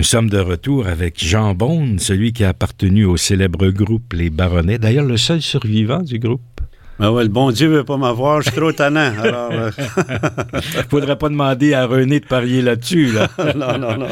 Nous sommes de retour avec Jean Beaune, celui qui a appartenu au célèbre groupe Les Baronnets, d'ailleurs le seul survivant du groupe. Ben ouais, le bon Dieu veut pas m'avoir, je suis trop tannant. Alors, faudrait pas demander à René de parier là-dessus. Là. Non.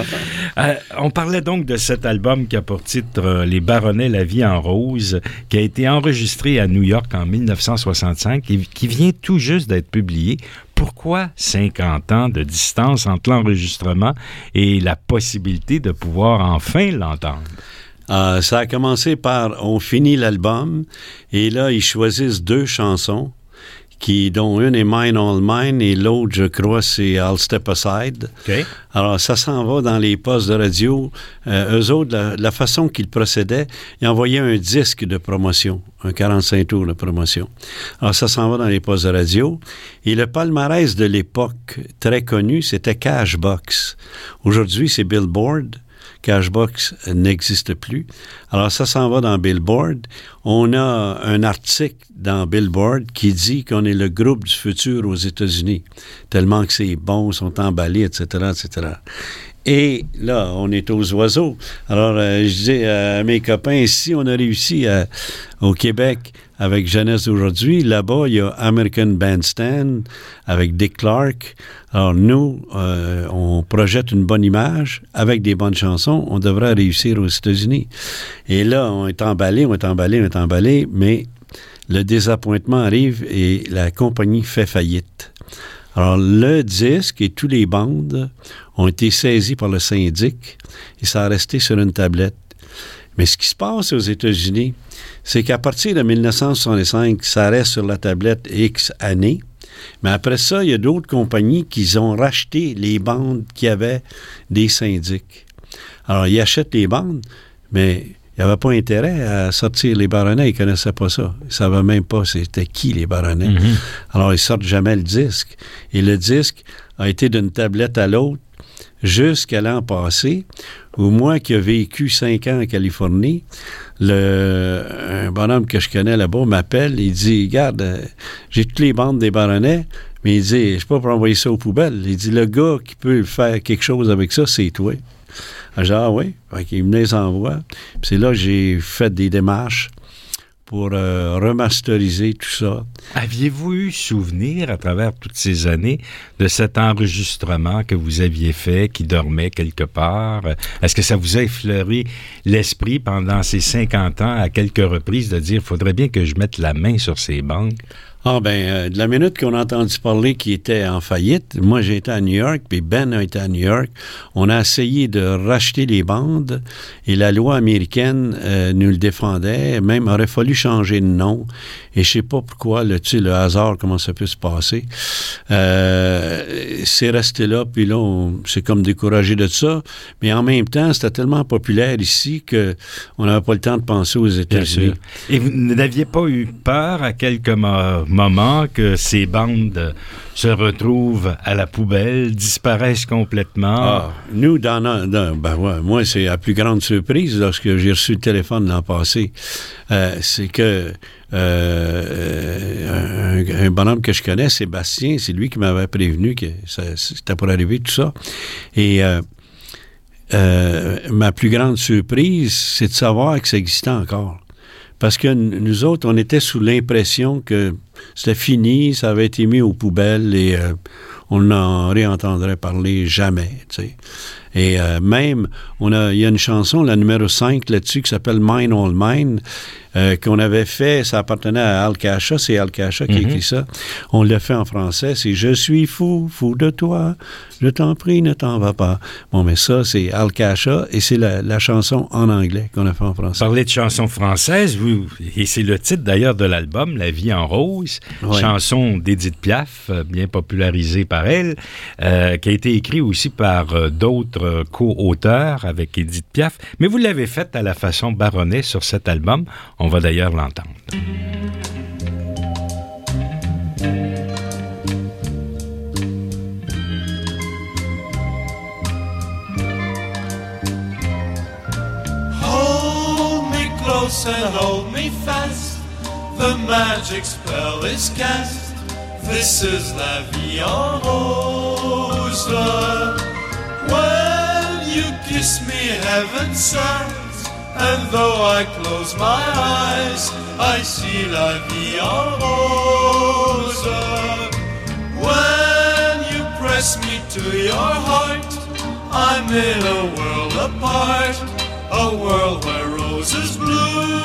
On parlait donc de cet album qui a pour titre Les Baronnets, la vie en rose, qui a été enregistré à New York en 1965 et qui vient tout juste d'être publié. Pourquoi 50 ans de distance entre l'enregistrement et la possibilité de pouvoir enfin l'entendre? Ça a commencé par, on finit l'album, et là, ils choisissent 2 chansons, dont une est Mine All Mine, et l'autre, je crois, c'est I'll Step Aside. Okay. Alors, ça s'en va dans les postes de radio. Eux autres, la façon qu'ils procédaient, ils envoyaient un disque de promotion, un 45 tours de promotion. Alors, ça s'en va dans les postes de radio. Et le palmarès de l'époque, très connu, c'était Cashbox. Aujourd'hui, c'est Billboard. Cashbox n'existe plus. Alors, ça s'en va dans Billboard. On a un article dans Billboard qui dit qu'on est le groupe du futur aux États-Unis, tellement que c'est bon, sont emballés, etc., etc. Et là, on est aux oiseaux. Alors, je dis à mes copains, ici, on a réussi au Québec avec Jeunesse d'aujourd'hui. Là-bas, il y a American Bandstand avec Dick Clark. Alors, nous, on projette une bonne image avec des bonnes chansons. On devrait réussir aux États-Unis. Et là, on est emballé, mais le désappointement arrive et la compagnie fait faillite. Alors, le disque et tous les bandes ont été saisis par le syndic et ça a resté sur une tablette. Mais ce qui se passe aux États-Unis, c'est qu'à partir de 1965, ça reste sur la tablette X années. Mais après ça, il y a d'autres compagnies qui ont racheté les bandes qui avaient des syndics. Alors, ils achètent les bandes, mais il n'y avait pas intérêt à sortir les Baronnets. Ils ne connaissaient pas ça. Ils ne savaient même pas c'était qui les Baronnets. Mm-hmm. Alors, ils ne sortent jamais le disque. Et le disque a été d'une tablette à l'autre jusqu'à l'an passé, où moi qui ai vécu 5 ans en Californie, un bonhomme que je connais là-bas m'appelle, il dit, regarde, j'ai toutes les bandes des Baronnets, mais il dit, je ne sais pas pour envoyer ça aux poubelles. Il dit, le gars qui peut faire quelque chose avec ça, c'est toi. Alors, oui, il me les envoie. Puis c'est là que j'ai fait des démarches pour remasteriser tout ça. Aviez-vous eu souvenir, à travers toutes ces années, de cet enregistrement que vous aviez fait, qui dormait quelque part? Est-ce que ça vous a effleuré l'esprit pendant ces 50 ans, à quelques reprises, de dire, il faudrait bien que je mette la main sur ces banques? De la minute qu'on a entendu parler qu'il était en faillite, moi j'ai été à New York, puis Ben a été à New York, on a essayé de racheter les bandes et la loi américaine nous le défendait, même aurait fallu changer de nom et je sais pas pourquoi, le hasard, comment ça peut se passer. C'est resté là, puis là, on s'est comme découragé de ça, mais en même temps, c'était tellement populaire ici qu'on n'avait pas le temps de penser aux États-Unis. Et vous n'aviez pas eu peur à quelques moment que ces bandes se retrouvent à la poubelle, disparaissent complètement? Nous, moi, c'est la plus grande surprise lorsque j'ai reçu le téléphone l'an passé. C'est que un bonhomme que je connais, Sébastien, c'est lui qui m'avait prévenu que c'était pour arriver, tout ça. Et ma plus grande surprise, c'est de savoir que ça existait encore. Parce que nous autres, on était sous l'impression que c'était fini, ça avait été mis aux poubelles et on n'en réentendrait parler jamais, tu sais. Et même, il y a une chanson, la numéro 5 là-dessus, qui s'appelle Mine All Mine, qu'on avait fait, ça appartenait à Al Kasha, c'est Al Kasha qui a écrit ça. On l'a fait en français, c'est « Je suis fou, fou de toi, je t'en prie, ne t'en va pas ». Bon, mais ça, c'est Al Kasha et c'est la chanson en anglais qu'on a fait en français. Parlez de chansons françaises, et c'est le titre d'ailleurs de l'album, La vie en rose, chanson d'Édith Piaf, bien popularisée par elle, qui a été écrite aussi par d'autres co-auteurs avec Édith Piaf, mais vous l'avez faite à la façon Baronnet sur cet album. On va d'ailleurs l'entendre. Hold me close and hold me fast. The magic spell is cast. This is la vie en rose. When you you kiss me, heaven sighs, and though I close my eyes, I see la vie en rose. When you press me to your heart, I'm in a world apart, a world where roses bloom.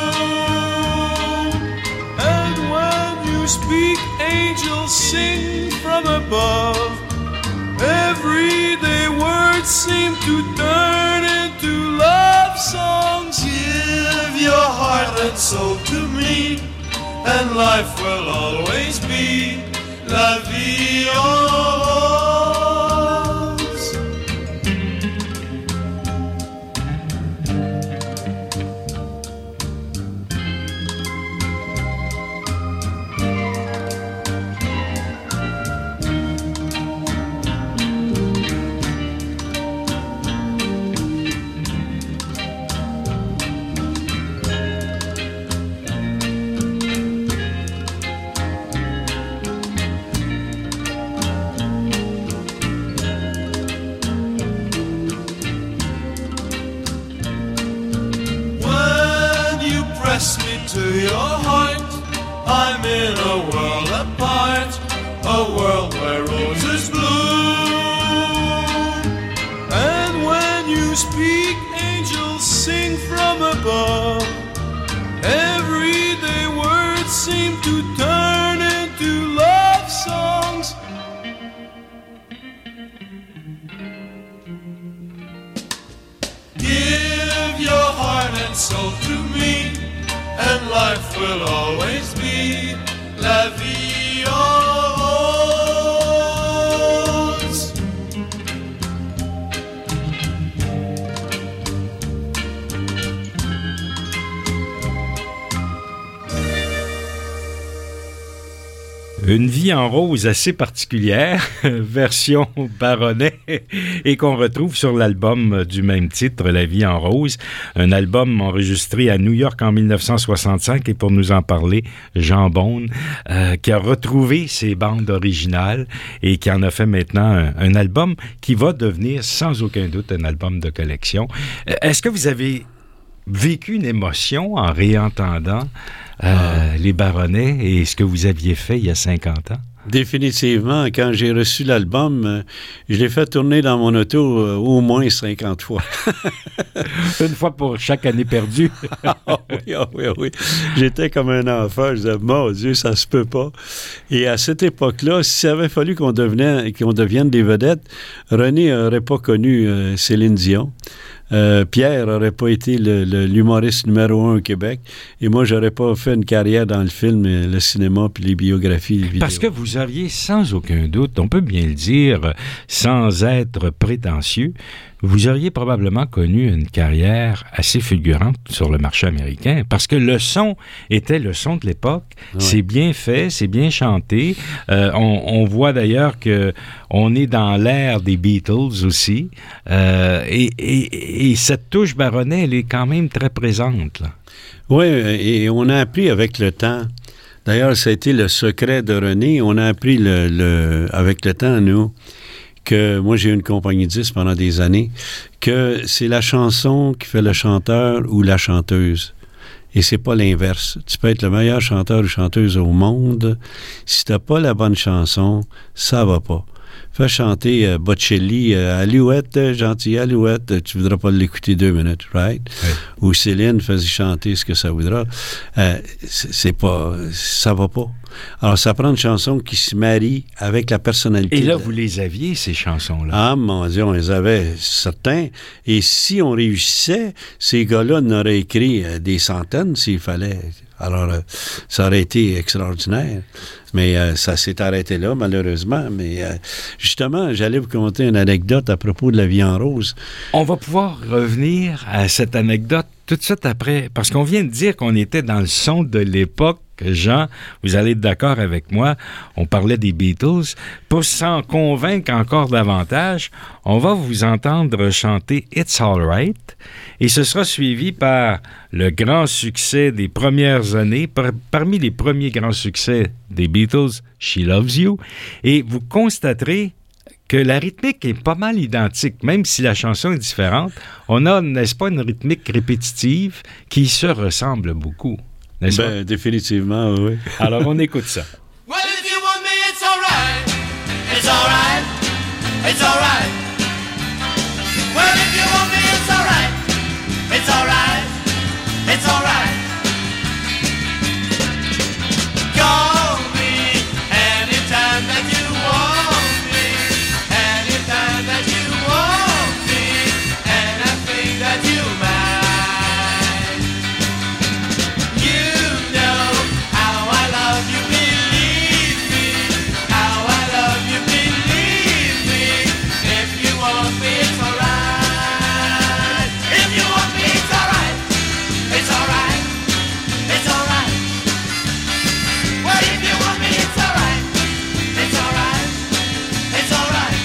And when you speak, angels sing from above. Everyday words seem to turn into love songs. Give your heart and soul to me, and life will always be la vie en rose. Press me to your heart, I'm in a world apart, a world where roses bloom. And when you speak, angels sing from above. Everyday words seem to turn into love songs. Give your heart and soul to me, and life will always be la vie en rose. Une vie en rose assez particulière, version Baronnet, et qu'on retrouve sur l'album du même titre, La vie en rose, un album enregistré à New York en 1965, et pour nous en parler, Jean Beaune, qui a retrouvé ses bandes originales et qui en a fait maintenant un album qui va devenir sans aucun doute un album de collection. Est-ce que vous avez vécu une émotion en réentendant les Baronnets et ce que vous aviez fait il y a 50 ans? Définitivement, quand j'ai reçu l'album, je l'ai fait tourner dans mon auto au moins 50 fois. Une fois pour chaque année perdue. Oui. J'étais comme un enfant. Je disais, mon Dieu, ça se peut pas. Et à cette époque-là, s'il avait fallu qu'on devienne des vedettes, René n'aurait pas connu Céline Dion. Pierre n'aurait pas été l'humoriste numéro 1 au Québec. Et moi, j'aurais pas fait une carrière dans le film, le cinéma, puis les biographies, les vidéos. Parce que vous auriez sans aucun doute, on peut bien le dire, sans être prétentieux, vous auriez probablement connu une carrière assez fulgurante sur le marché américain, parce que le son était le son de l'époque. Ouais. C'est bien fait, c'est bien chanté. On voit d'ailleurs que on est dans l'ère des Beatles aussi. Et cette touche Baronnet, elle est quand même très présente, là. Oui, et on a appris avec le temps. D'ailleurs, ça a été le secret de René. On a appris avec le temps, nous, que moi, j'ai eu une compagnie de disques pendant des années, que c'est la chanson qui fait le chanteur ou la chanteuse. Et c'est pas l'inverse. Tu peux être le meilleur chanteur ou chanteuse au monde. Si t'as pas la bonne chanson, ça va pas. Fais chanter Bocelli, Alouette, gentil Alouette, tu voudras pas l'écouter 2 minutes, right? Oui. Ou Céline, fais-y chanter ce que ça voudra. Ça va pas. Alors, ça prend une chanson qui se marie avec la personnalité. Et là, vous les aviez, ces chansons-là? Ah, mon Dieu, on les avait, certains. Et si on réussissait, ces gars-là en auraient écrit des centaines s'il fallait. Alors, ça aurait été extraordinaire. Mais ça s'est arrêté là, malheureusement. Mais justement, j'allais vous conter une anecdote à propos de La vie en rose. On va pouvoir revenir à cette anecdote tout de suite après, parce qu'on vient de dire qu'on était dans le son de l'époque. Jean, vous allez être d'accord avec moi, on parlait des Beatles. Pour s'en convaincre encore davantage, on va vous entendre chanter « It's All Right » et ce sera suivi par le grand succès des premières années, parmi les premiers grands succès des Beatles, « She Loves You », et vous constaterez que la rythmique est pas mal identique, même si la chanson est différente. On a, n'est-ce pas, une rythmique répétitive qui se ressemble beaucoup, n'est-ce pas? Définitivement, oui. Alors, on écoute ça. Well, if you want me, it's alright. It's alright. It's alright. Well, if you want me, it's alright. It's alright. It's alright. Call me anytime that you want me. Anytime that you want me. And I think that you might. You know how I love you, believe me. How I love you, believe me. If you want me, it's alright. If you want me, it's alright. It's alright. It's alright. Well, if you want me, it's alright. It's alright. It's alright.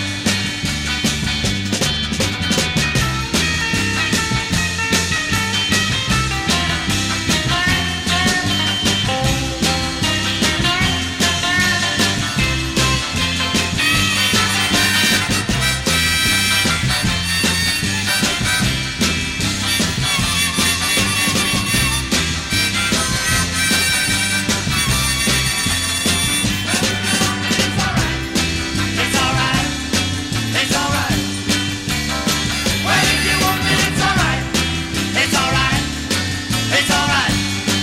It's alright. It's alright. Well, if you want me, it's alright. It's alright. It's alright.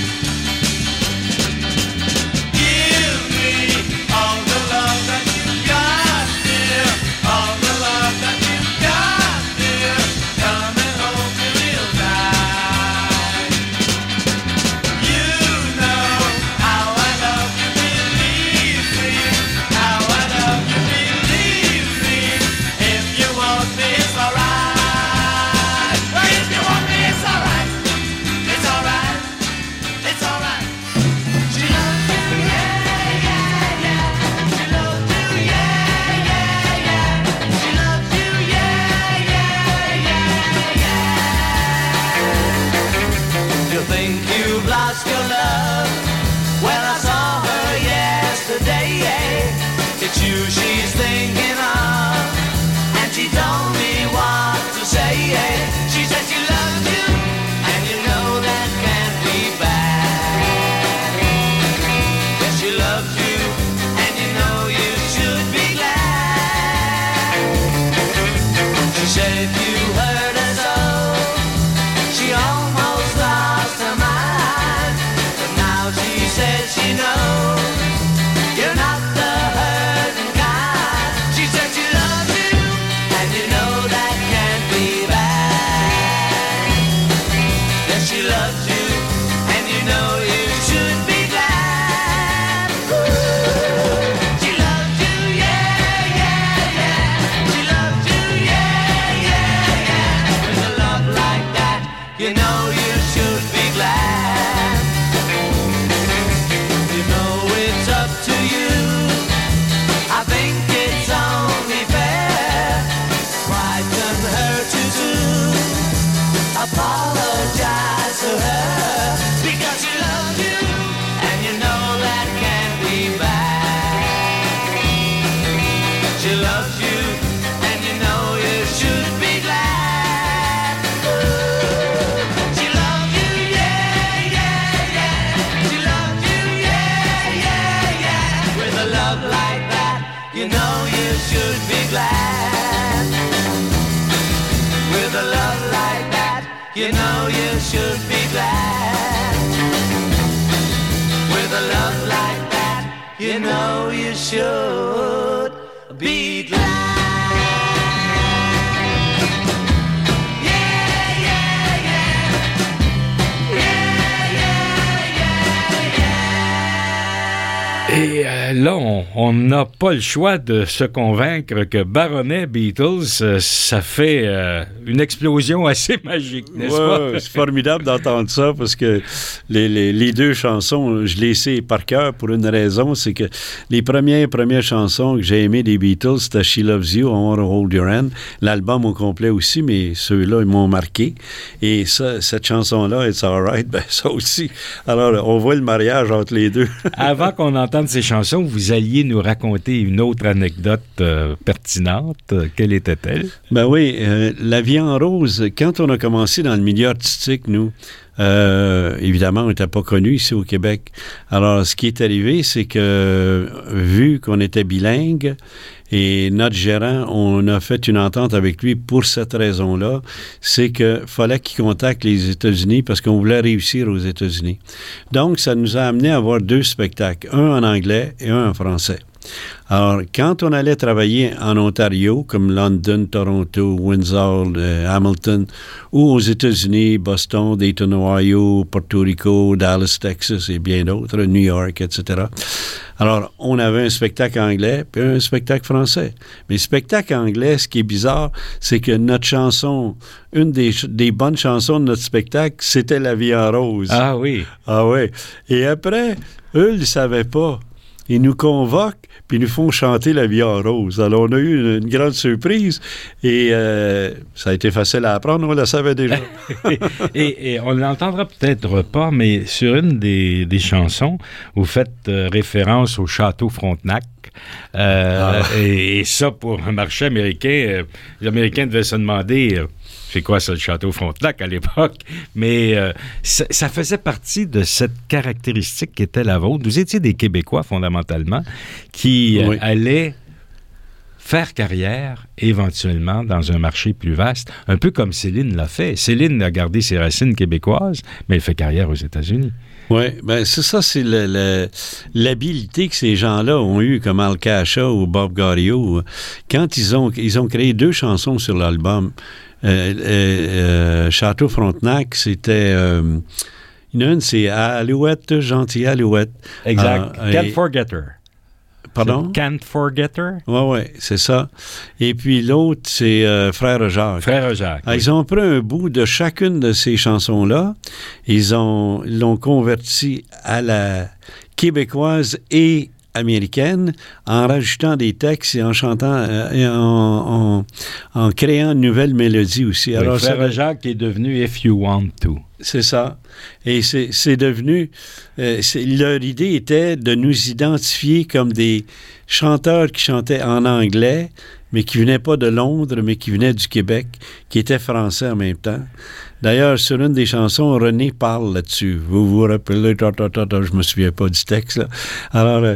Give me all the love that you got, dear. All the love that you got, dear. Coming home to real time. You know how I love you, believe me. How I love you, believe me. If you want me, it's alright. Well, if you want me, it's alright. It's alright. It's alright. She loves you, yeah, yeah, yeah. She loves you, yeah, yeah, yeah. She loves you, yeah, yeah, yeah, yeah. You think you've lost your love? Well, I saw her yesterday. It's you she's thinking of, and she told me what to say. She said she loves you, and you know that can't be bad. Yes, she loves you, and you know you should be glad. She said you hurt her so, she almost lost her mind. But now she says she knows you're not the hurting kind. She said she loves you, and you know that can't be bad. Yes, she loves you, and you know you should be glad. She loves you, yeah, yeah, yeah. She loves you, yeah, yeah, yeah. With a love like that, you know you should be glad. You know it's up to you. I think it's only fair. Why couldn't hurt you too? Apologize to her because she loves you, and you know that can't be bad. She loves you, and you know you should be glad. She loves you, yeah, yeah, yeah. She loves you, yeah, yeah, yeah. With a love like that, you know you should be glad. With a love like that, you know you should be glad. With a love like that, you know you should be glad. Yeah, yeah, yeah. Yeah, yeah, yeah, yeah. Et là, on n'a pas le choix de se convaincre que Baronnet Beatles, ça fait une explosion assez magique, n'est-ce pas? C'est formidable d'entendre ça parce que les deux chansons, je les sais par cœur pour une raison, c'est que les premières chansons que j'ai aimées des Beatles, c'était She Loves You, I Wanna Hold Your Hand. L'album au complet aussi, mais ceux-là, ils m'ont marqué. Et ça, cette chanson-là, It's Alright, ben ça aussi. Alors, on voit le mariage entre les deux. Avant qu'on entende ces chansons, vous alliez nous raconter une autre anecdote pertinente. Quelle était-elle? Ben oui, La vie en rose, quand on a commencé dans le milieu artistique, nous, évidemment, on n'était pas connus ici au Québec. Alors, ce qui est arrivé, c'est que, vu qu'on était bilingue, et notre gérant, on a fait une entente avec lui pour cette raison-là, c'est qu'il fallait qu'il contacte les États-Unis parce qu'on voulait réussir aux États-Unis. Donc, ça nous a amené à avoir 2 spectacles, un en anglais et un en français. Alors, quand on allait travailler en Ontario, comme London, Toronto, Windsor, Hamilton, ou aux États-Unis, Boston, Dayton, Ohio, Porto Rico, Dallas, Texas et bien d'autres, New York, etc. Alors, on avait un spectacle anglais puis un spectacle français. Mais le spectacle anglais, ce qui est bizarre, c'est que notre chanson, une des bonnes chansons de notre spectacle, c'était La vie en rose. Ah oui. Ah oui. Et après, eux, ils ne le savaient pas. Ils nous convoquent, puis ils nous font chanter La vie en rose. Alors, on a eu une grande surprise, et ça a été facile à apprendre, on la savait déjà. et on ne l'entendra peut-être pas, mais sur une des chansons, vous faites référence au Château Frontenac. Et ça, pour un marché américain, les Américains devaient se demander... c'est quoi ça, le Château Frontenac à l'époque? Mais ça faisait partie de cette caractéristique qui était la vôtre. Vous étiez des Québécois, fondamentalement, qui allaient faire carrière, éventuellement, dans un marché plus vaste, un peu comme Céline l'a fait. Céline a gardé ses racines québécoises, mais elle fait carrière aux États-Unis. Oui, bien c'est l'habilité que ces gens-là ont eue, comme Al Kasha ou Bob Gaudio, quand ils ont créé 2 chansons sur l'album. Château Frontenac, c'était... une, c'est Alouette, gentille Alouette. Exact. Can't Forget Her. Pardon? Can't Forget Her? Oui, c'est ça. Et puis l'autre, c'est Frère Jacques. Frère Jacques. Oui. Ils ont pris un bout de chacune de ces chansons-là. Ils l'ont converti à la québécoise et américaine en rajoutant des textes et en chantant en créant une nouvelle mélodie aussi. Alors, oui, Frère Jacques est devenu If You Want To. C'est ça. Et c'est devenu... leur idée était de nous identifier comme des chanteurs qui chantaient en anglais, mais qui venaient pas de Londres, mais qui venaient du Québec, qui étaient français en même temps. D'ailleurs, sur une des chansons, René parle là-dessus. Vous vous rappelez, je me souviens pas du texte, là. Alors,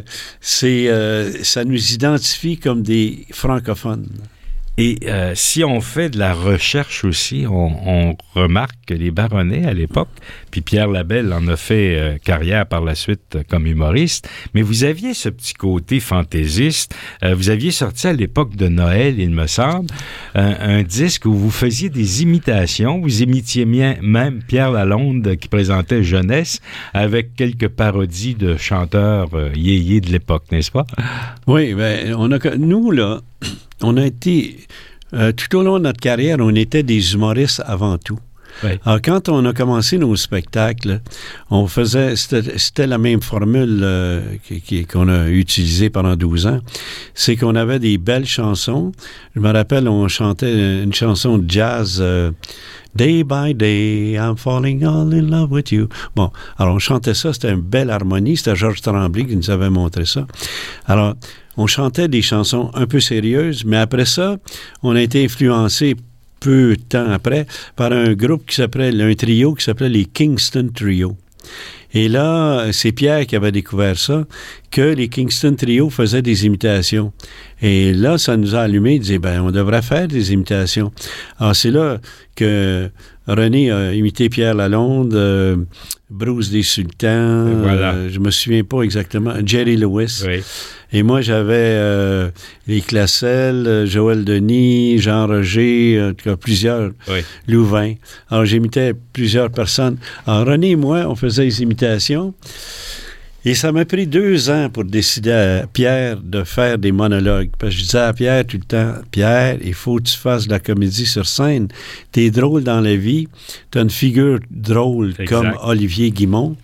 ça nous identifie comme des francophones. Et si on fait de la recherche aussi, on remarque que les Baronnets à l'époque, puis Pierre Labelle en a fait carrière par la suite comme humoriste, mais vous aviez ce petit côté fantaisiste. Vous aviez sorti à l'époque de Noël, il me semble, un disque où vous faisiez des imitations. Vous imitiez même Pierre Lalonde qui présentait Jeunesse avec quelques parodies de chanteurs yéyés de l'époque, n'est-ce pas? Oui, bien, nous, là... On a été, tout au long de notre carrière, on était des humoristes avant tout. Oui. Alors, quand on a commencé nos spectacles, on faisait, c'était la même formule qu'on a utilisée pendant 12 ans. C'est qu'on avait des belles chansons. Je me rappelle, on chantait une chanson de jazz, Day by day, I'm falling all in love with you. Bon, alors on chantait ça, c'était une belle harmonie. C'était Georges Tremblay qui nous avait montré ça. Alors, on chantait des chansons un peu sérieuses, mais après ça, on a été influencé peu de temps après par un trio qui s'appelait les Kingston Trio. Et là, c'est Pierre qui avait découvert ça, que les Kingston Trio faisaient des imitations. Et là, ça nous a allumé, il disait, on devrait faire des imitations. Alors, c'est là que René a imité Pierre Lalonde, Bruce des Sultans, voilà. Je me souviens pas exactement, Jerry Lewis. Oui. Et moi, j'avais les Classel, Joël Denis, Jean Roger, en tout cas plusieurs, Louvain. Alors, j'imitais plusieurs personnes. Alors, René et moi, on faisait des imitations. Et ça m'a pris 2 ans pour décider à Pierre de faire des monologues. Parce que je disais à Pierre tout le temps, Pierre, il faut que tu fasses de la comédie sur scène. T'es drôle dans la vie. T'as une figure drôle comme Olivier Guimond. Oui.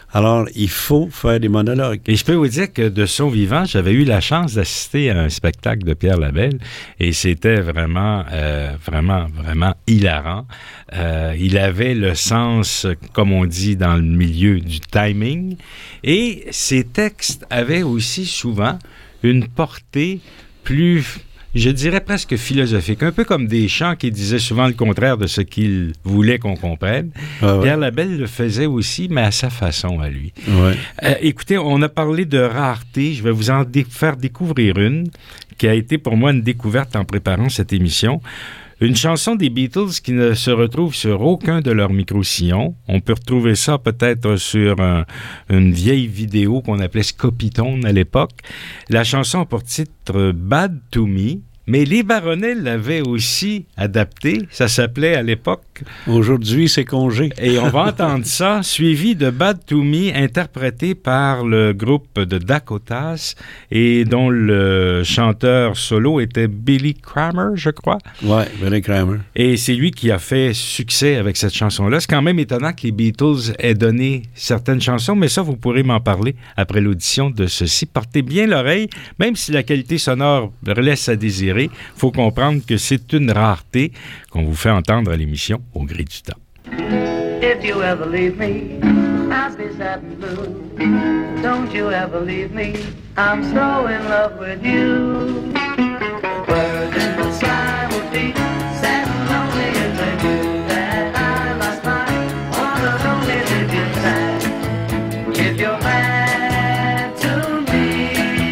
Alors, il faut faire des monologues. Et je peux vous dire que de son vivant, j'avais eu la chance d'assister à un spectacle de Pierre Labelle et c'était vraiment hilarant. Il avait le sens, comme on dit dans le milieu, du timing. Et ses textes avaient aussi souvent une portée plus, je dirais presque philosophique, un peu comme des chants qui disaient souvent le contraire de ce qu'il voulait qu'on comprenne. Ouais. Pierre Labelle le faisait aussi, mais à sa façon, à lui. Ouais. Écoutez, on a parlé de rareté. Je vais vous en faire découvrir une qui a été pour moi une découverte en préparant cette émission. Une chanson des Beatles qui ne se retrouve sur aucun de leurs micro-sillons. On peut retrouver ça peut-être sur une vieille vidéo qu'on appelait Scopitone à l'époque. La chanson a pour titre « Bad to Me ». Mais les Baronnets l'avaient aussi adapté. Ça s'appelait à l'époque... Aujourd'hui, c'est congé. Et on va entendre ça, suivi de Bad to Me, interprété par le groupe de Dakotas et dont le chanteur solo était Billy Kramer, je crois. Oui, Billy Kramer. Et c'est lui qui a fait succès avec cette chanson-là. C'est quand même étonnant que les Beatles aient donné certaines chansons, mais ça, vous pourrez m'en parler après l'audition de ceci. Portez bien l'oreille, même si la qualité sonore laisse à désirer. Il faut comprendre que c'est une rareté qu'on vous fait entendre à l'émission Au gré du temps. If you ever leave me, I'll be sad and blue. Don't you ever leave me, I'm so in love with you. Birds in the sky will be sad and lonely if they knew that I lost my one and only living time. If you're bad to me,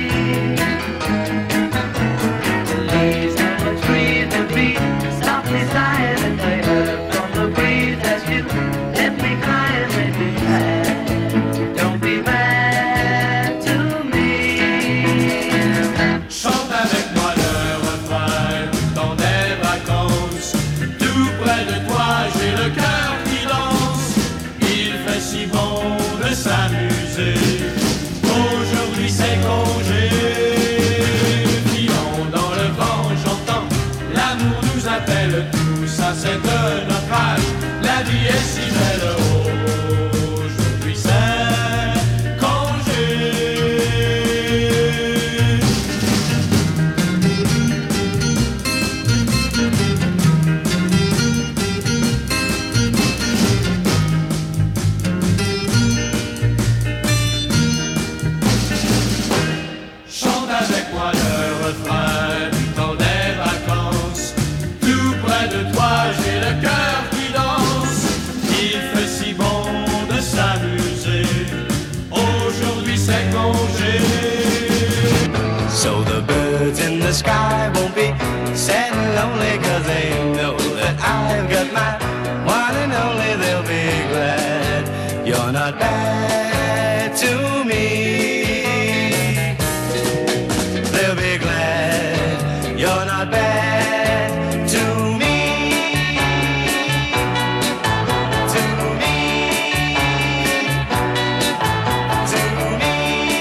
please never breathe the beat, softly sighing and they heard from the breeze as you let me cry and make me mad. Don't be bad to me. Chante avec moi le refrain dans des vacances. Tout près de toi, j'ai le cœur qui danse. Il fait si bon de s'amuser. Aujourd'hui c'est congé. Filons dans le vent, j'entends. L'amour nous appelle, tout ça c'est de notre âge. La vie est si belle. Aujourd'hui c'est congé. Chante avec moi le refrain du temps des vacances. Tout près de toi, j'ai le cœur qui danse. Il fait si bon de s'amuser. Aujourd'hui c'est congé. So the birds in the sky won't be sad and lonely, 'cause they know that I've got my one and only. They'll be glad you're not bad to me. They'll be glad you're not bad to me. To me. To me.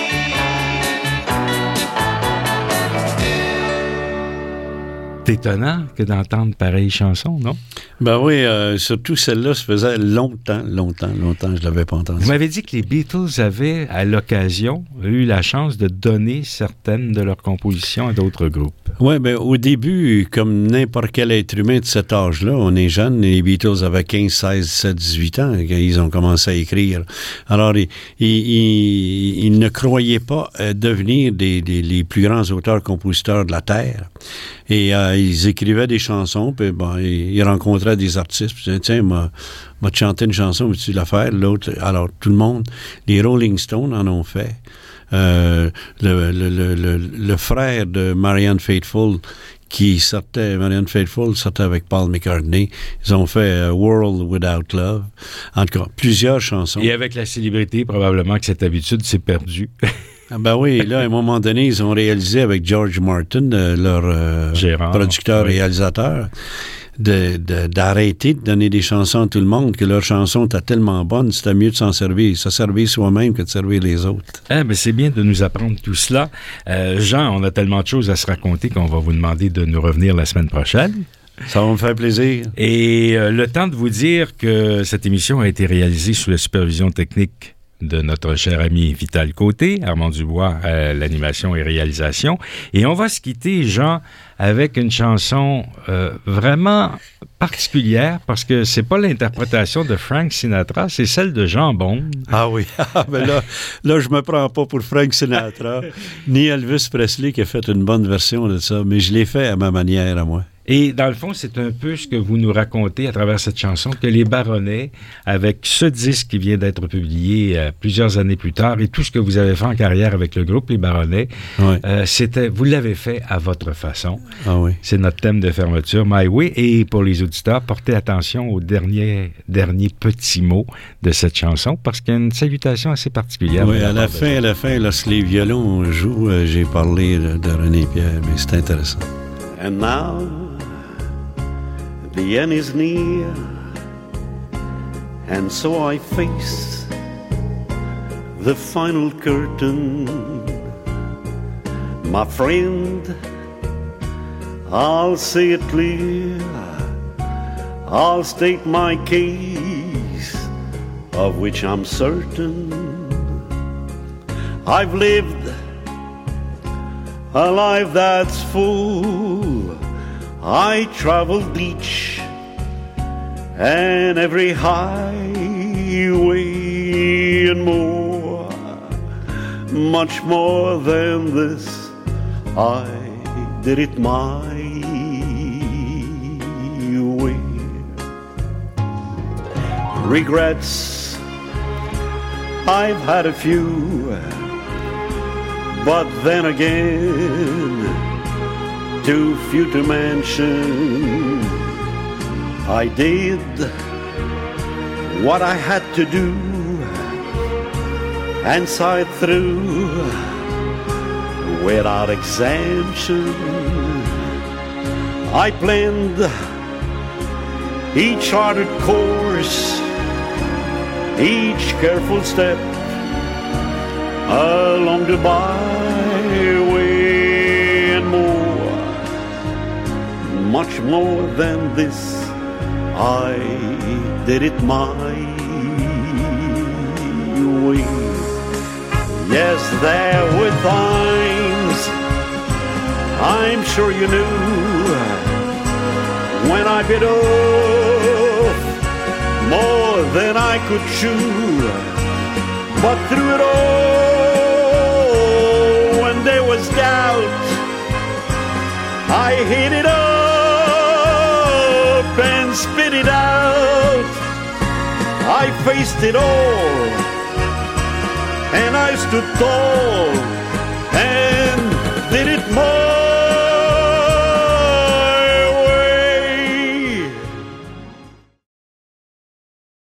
C'est étonnant que d'entendre pareille chanson, non? Ben oui, surtout celle-là, ça faisait longtemps que je l'avais pas entendue. Vous m'avez dit que les Beatles avaient, à l'occasion, eu la chance de donner certaines de leurs compositions à d'autres groupes. Oui, bien, au début, comme n'importe quel être humain de cet âge-là, on est jeune, les Beatles avaient 15, 16, 17, 18 ans quand ils ont commencé à écrire. Alors, ils ne croyaient pas devenir les plus grands auteurs-compositeurs de la Terre. Et ils écrivaient des chansons, puis bon, ils rencontraient des artistes, puis ils disaient, tiens, m'a te chanter une chanson, veux-tu la faire? L'autre, alors, tout le monde, les Rolling Stones en ont fait. Le frère de Marianne Faithfull Marianne Faithfull sortait avec Paul McCartney. Ils ont fait World Without Love. En tout cas, plusieurs chansons. Et avec la célébrité, probablement que cette habitude s'est perdue. Ah ben oui, là, à un moment donné, ils ont réalisé avec George Martin, leur producteur-réalisateur, d'arrêter de donner des chansons à tout le monde, que leurs chansons étaient tellement bonnes, c'était mieux de s'en servir. Se servir soi-même que de servir les autres. Ben c'est bien de nous apprendre tout cela. Jean, on a tellement de choses à se raconter qu'on va vous demander de nous revenir la semaine prochaine. Ça va me faire plaisir. Et le temps de vous dire que cette émission a été réalisée sous la supervision technique de notre cher ami Vital Côté, Armand Dubois à l'animation et réalisation. Et on va se quitter, Jean, avec une chanson vraiment particulière, parce que c'est pas l'interprétation de Frank Sinatra, c'est celle de Jean Bond. Ah oui, mais là, je me prends pas pour Frank Sinatra, ni Elvis Presley qui a fait une bonne version de ça, mais je l'ai fait à ma manière, à moi. Et dans le fond, c'est un peu ce que vous nous racontez à travers cette chanson, que les Baronnets, avec ce disque qui vient d'être publié plusieurs années plus tard, et tout ce que vous avez fait en carrière avec le groupe Les Baronnets, Oui. vous l'avez fait à votre façon. Ah oui. C'est notre thème de fermeture, My Way. Et pour les auditeurs, portez attention au dernier petit mot de cette chanson, parce qu'il y a une salutation assez particulière. Oui, à la fin, lorsque les violons jouent, j'ai parlé de René Pierre, mais c'est intéressant. And now, the end is near, and so I face the final curtain. My friend, I'll say it clear, I'll state my case, of which I'm certain. I've lived a life that's full. I traveled each and every highway and more, much more than this. I did it my way. Regrets, I've had a few, but then again, too few to mention. I did what I had to do and saw it through without exemption. I planned each charted course, each careful step along the byway, and more, much more than this, I did it my way. Yes, there were times, I'm sure you knew, when I bit off more than I could chew. But through it all, when there was doubt, I hid it up and spit it out. I faced it all, and I stood tall and did it more.